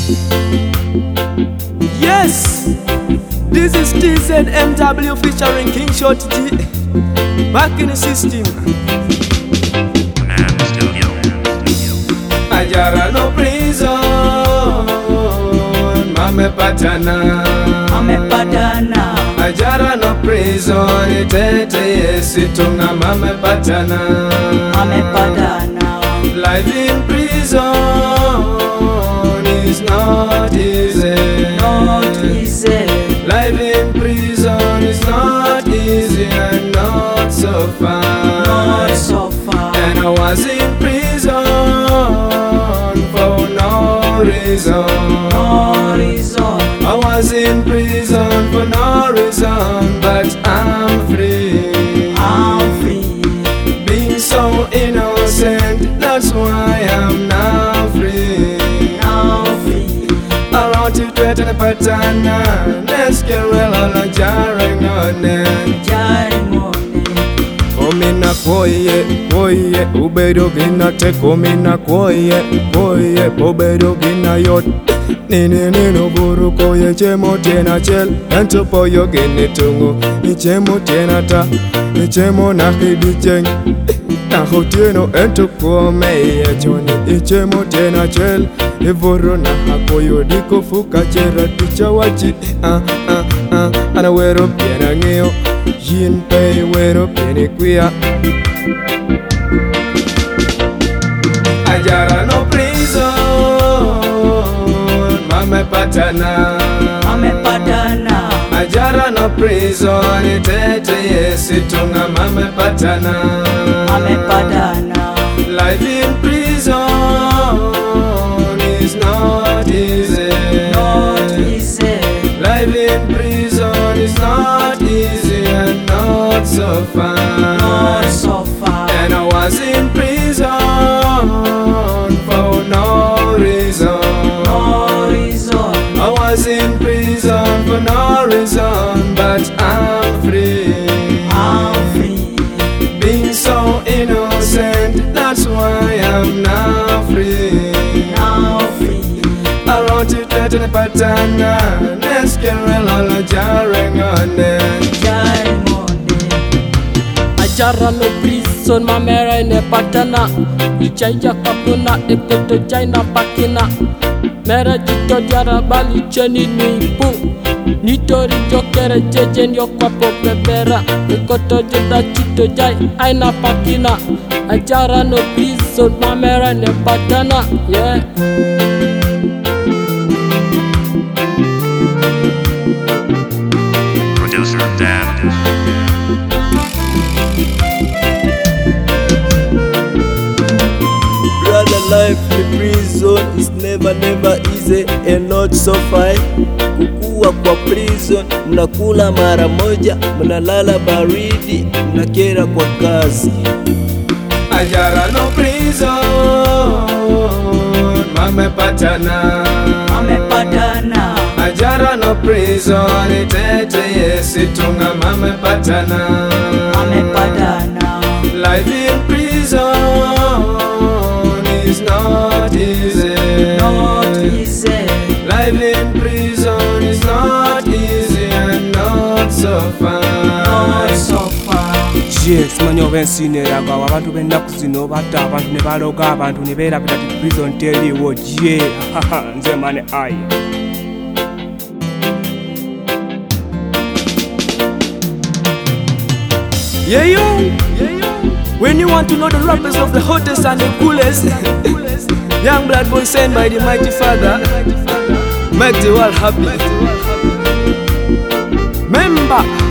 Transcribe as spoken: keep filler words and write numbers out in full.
Yes, this is T Z M W featuring King Short G. Back in the system. Ajara no prison, mame patana, mame patana. Ajara no prison, itete yesitunga mame patana, mame patana. Life in prison is not easy, not easy. Life in prison is not easy and not so far, not so far. And I was in prison for no reason, no reason. I was in prison for no reason, but I'm free, I'm free. Being so innocent, that's why I'm now free, now free. I want to get in a patana, let's get well on a jarring on it. Jarring on it. Komina koye, koye, ubedo gina te komina koye, koye, ubedo gina yot. Nini nino buru koye chemo tena chel, ento po yo gini tungu, ni chemo tena ta, ni chemo na kidi cheng. Na hotieno ento kome ye choni, ni chemo tena chel, evoro na hakoyo diko fuka chera ticha wachi, ah ah ah, ana wero piena ngeo. Yin pay wero pieni quia. Ajara no prison, mame patana, mame patana. Ajara no prison, itete yesitunga mame patana, mame patana. Life in prison is not easy, not easy. Life in prison is not easy and not so far, not so far. And I was in prison for no reason, no reason. I was in prison for no reason, but I'm free, I'm free. Being so innocent, that's why I'm now free, now free. I want to get in a patana, let's get real on a jarring on it. Jarring on it. Ajara no prison, mamera ine patana. Ichaya kapuna, epeto jaina pakina. Mera jito jara bali cheni nipu. Nitori jokere jejen yokwapo pepera. Nikoto jeda chito jai aina pakina. Ajara no prison, mamera ine patana. Yeah. Producer Dan. Brother, life in prison is never never easy and not so fine. Kukua kwa prison, mnakula mara moja, mnalala baridi, mnakera kwa kazi. Ajara no prison, mame patana, mame patana. Ajara no prison, itete yesitunga mame patana, mame patana. Life in prison is not easy, not easy. Life in prison is not easy and not so far, not so far. Yes, manyo bensinera kwa abantu bennaku zino batta abantu ne baloga abantu ne beera pitati prison teliwo je nze mane ai. Yeah yo, yeah yo. When you want to know the rappers of the hottest and the coolest, young blood boy sent by the mighty father, make the world happy. Remember